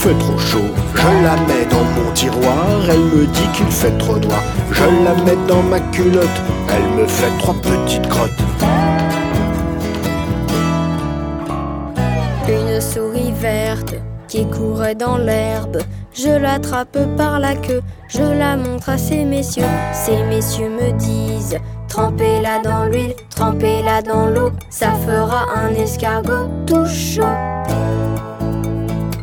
fait trop chaud. Je la mets dans mon tiroir, elle me dit qu'il fait trop noir. Je la mets dans ma culotte, elle me fait 3 petites crottes. Une souris verte qui courait dans l'herbe, je l'attrape par la queue, je la montre à ces messieurs. Ces messieurs me disent: trempez-la dans l'huile, trempez-la dans l'eau, ça fera un escargot tout chaud.